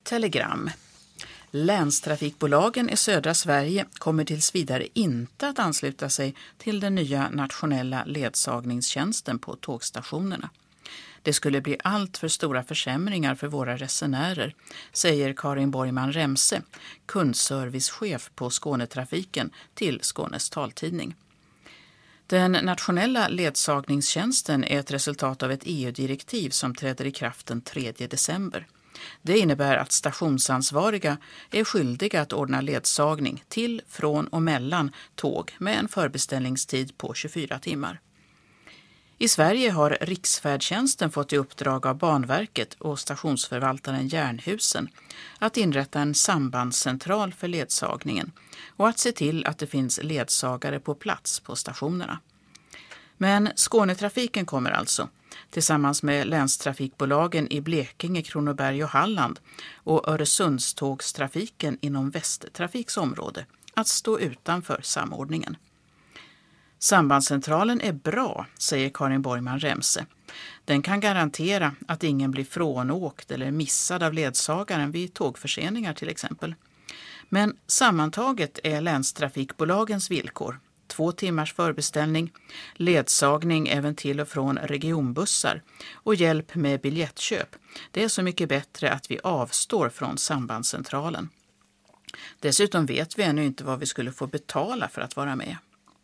telegram. Länstrafikbolagen i södra Sverige kommer tills vidare inte att ansluta sig till den nya nationella ledsagningstjänsten på tågstationerna. Det skulle bli allt för stora försämringar för våra resenärer, säger Karin Borgman Remse, kundservicechef på Skånetrafiken till Skånes taltidning. Den nationella ledsagningstjänsten är ett resultat av ett EU-direktiv som träder i kraft den 3 december. Det innebär att stationsansvariga är skyldiga att ordna ledsagning till, från och mellan tåg med en förbeställningstid på 24 timmar. I Sverige har Riksfärdtjänsten fått i uppdrag av Banverket och stationsförvaltaren Jernhusen att inrätta en sambandscentral för ledsagningen och att se till att det finns ledsagare på plats på stationerna. Men Skånetrafiken kommer alltså, tillsammans med länstrafikbolagen i Blekinge, Kronoberg och Halland och Öresundstågstrafiken inom Västtrafiks område, att stå utanför samordningen. Sambandscentralen är bra, säger Karin Borgman Remse. Den kan garantera att ingen blir frånåkt eller missad av ledsagaren vid tågförseningar till exempel. Men sammantaget är länstrafikbolagens villkor 2 timmars förbeställning, ledsagning även till och från regionbussar och hjälp med biljettköp. Det är så mycket bättre att vi avstår från sambandscentralen. Dessutom vet vi ännu inte vad vi skulle få betala för att vara med.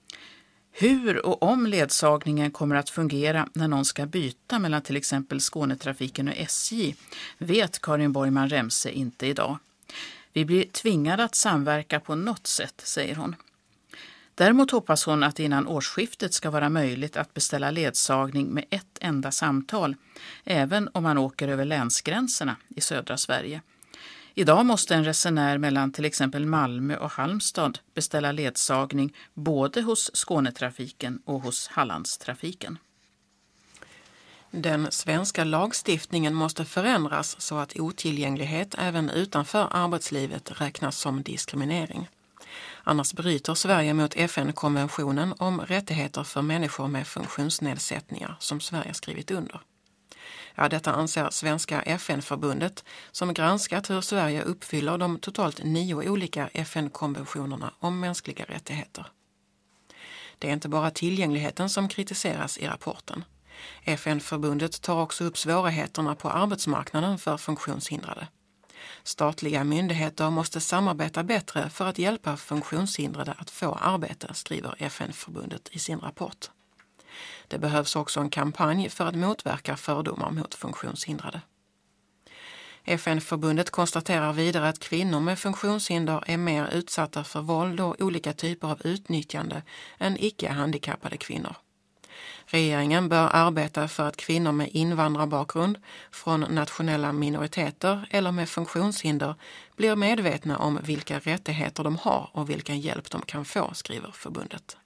Hur och om ledsagningen kommer att fungera när någon ska byta mellan till exempel Skånetrafiken och SJ vet Karin Borgman Remse inte idag. Vi blir tvingade att samverka på något sätt, säger hon. Däremot hoppas hon att innan årsskiftet ska vara möjligt att beställa ledsagning med ett enda samtal, även om man åker över länsgränserna i södra Sverige. Idag måste en resenär mellan till exempel Malmö och Halmstad beställa ledsagning både hos Skånetrafiken och hos Hallandstrafiken. Den svenska lagstiftningen måste förändras så att otillgänglighet även utanför arbetslivet räknas som diskriminering. Annars bryter Sverige mot FN-konventionen om rättigheter för människor med funktionsnedsättningar som Sverige skrivit under. Ja, detta anser Svenska FN-förbundet som granskat hur Sverige uppfyller de totalt 9 olika FN-konventionerna om mänskliga rättigheter. Det är inte bara tillgängligheten som kritiseras i rapporten. FN-förbundet tar också upp svårigheterna på arbetsmarknaden för funktionshindrade. Statliga myndigheter måste samarbeta bättre för att hjälpa funktionshindrade att få arbete, skriver FN-förbundet i sin rapport. Det behövs också en kampanj för att motverka fördomar mot funktionshindrade. FN-förbundet konstaterar vidare att kvinnor med funktionshinder är mer utsatta för våld och olika typer av utnyttjande än icke-handikappade kvinnor. Regeringen bör arbeta för att kvinnor med invandrarbakgrund från nationella minoriteter eller med funktionshinder blir medvetna om vilka rättigheter de har och vilken hjälp de kan få, skriver förbundet.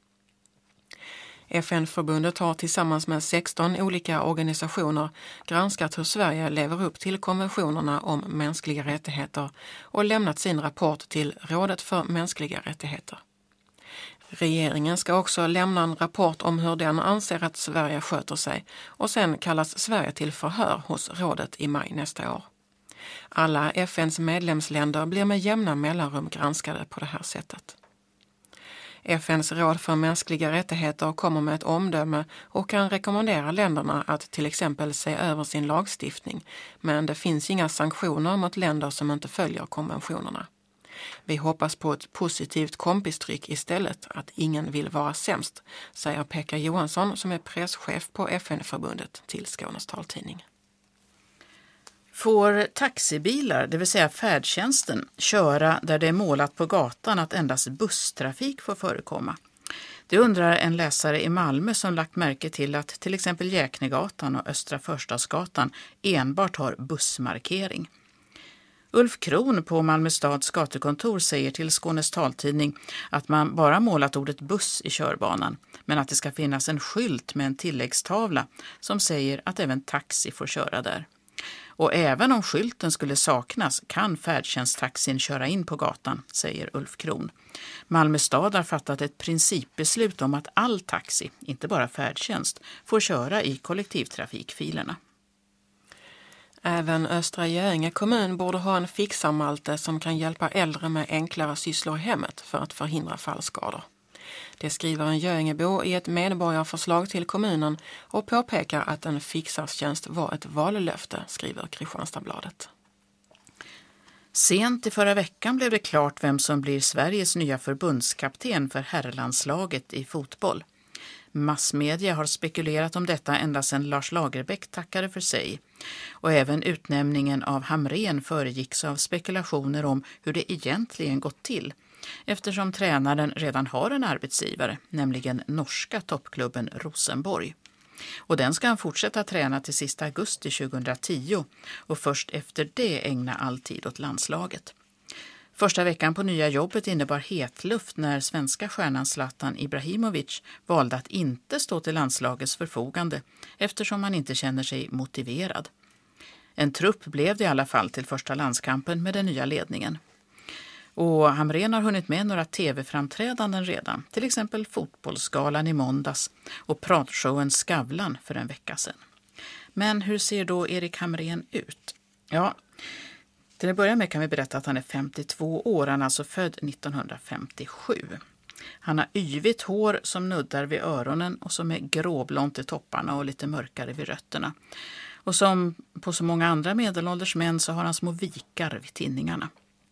FN-förbundet har tillsammans med 16 olika organisationer granskat hur Sverige lever upp till konventionerna om mänskliga rättigheter och lämnat sin rapport till Rådet för mänskliga rättigheter. Regeringen ska också lämna en rapport om hur den anser att Sverige sköter sig och sen kallas Sverige till förhör hos rådet i maj nästa år. Alla FNs medlemsländer blir med jämna mellanrum granskade på det här sättet. FNs råd för mänskliga rättigheter kommer med ett omdöme och kan rekommendera länderna att till exempel se över sin lagstiftning, men det finns inga sanktioner mot länder som inte följer konventionerna. Vi hoppas på ett positivt kompistryck istället, att ingen vill vara sämst, säger Pekka Johansson som är presschef på FN-förbundet till Skånes taltidning. Får taxibilar, det vill säga färdtjänsten, köra där det är målat på gatan att endast busstrafik får förekomma? Det undrar en läsare i Malmö som lagt märke till att till exempel Jäknegatan och Östra Förstadsgatan enbart har bussmarkering. Ulf Kron på Malmö stads gatukontor säger till Skånes taltidning att man bara målat ordet buss i körbanan, men att det ska finnas en skylt med en tilläggstavla som säger att även taxi får köra där. Och även om skylten skulle saknas kan färdtjänsttaxin köra in på gatan, säger Ulf Kron. Malmö stad har fattat ett principbeslut om att all taxi, inte bara färdtjänst, får köra i kollektivtrafikfilerna. Även Östra Göinge kommun borde ha en fixarmalte som kan hjälpa äldre med enklare sysslor i hemmet för att förhindra fallskador. Det skriver en Göingebo i ett medborgarförslag till kommunen och påpekar att en fixarstjänst var ett vallöfte, skriver Kristianstadsbladet. Sent i förra veckan blev det klart vem som blir Sveriges nya förbundskapten för herrlandslaget i fotboll. Massmedia har spekulerat om detta ända sedan Lars Lagerbäck tackade för sig. Och även utnämningen av Hamrén föregicks av spekulationer om hur det egentligen gått till, eftersom tränaren redan har en arbetsgivare, nämligen norska toppklubben Rosenborg. Och den ska han fortsätta träna till sista augusti 2010 och först efter det ägna all tid åt landslaget. Första veckan på nya jobbet innebar hetluft när svenska stjärnan Zlatan Ibrahimovic valde att inte stå till landslagets förfogande eftersom han inte känner sig motiverad. En trupp blev det i alla fall till första landskampen med den nya ledningen. Och Hamrén har hunnit med några tv-framträdanden redan, till exempel Fotbollsgalan i måndags och pratshowen Skavlan för en vecka sedan. Men hur ser då Erik Hamrén ut? Ja, till att börja med kan vi berätta att han är 52 år, han är alltså född 1957. Han har yvigt hår som nuddar vid öronen och som är gråblont i topparna och lite mörkare vid rötterna. Och som på så många andra medelålders män så har han små vikar vid tinningarna.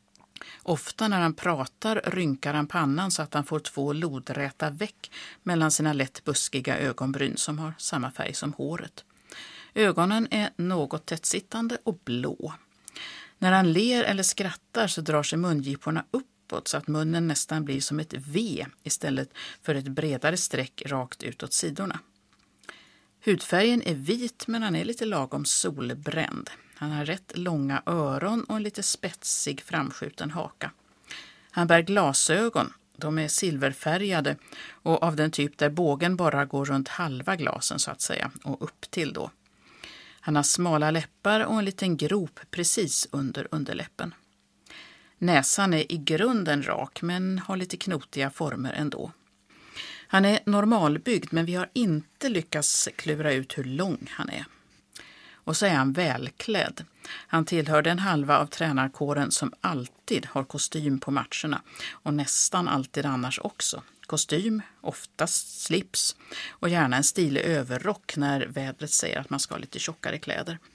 Ofta när han pratar rynkar han pannan så att han får 2 lodräta veck mellan sina lätt buskiga ögonbryn som har samma färg som håret. Ögonen är något tättsittande och blå. När han ler eller skrattar så drar sig mungiporna uppåt så att munnen nästan blir som ett V istället för ett bredare streck rakt ut åt sidorna. Hudfärgen är vit men han är lite lagom solbränd. Han har rätt långa öron och en lite spetsig framskjuten haka. Han bär glasögon, de är silverfärgade och av den typ där bågen bara går runt halva glasen så att säga och upp till då. Han har smala läppar och en liten grop precis under underläppen. Näsan är i grunden rak men har lite knotiga former ändå. Han är normalbyggd men vi har inte lyckats klura ut hur lång han är. Och så är han välklädd. Han tillhör den halva av tränarkåren som alltid har kostym på matcherna och nästan alltid annars också. Kostym, oftast slips och gärna en stilig överrock när vädret säger att man ska ha lite tjockare kläder.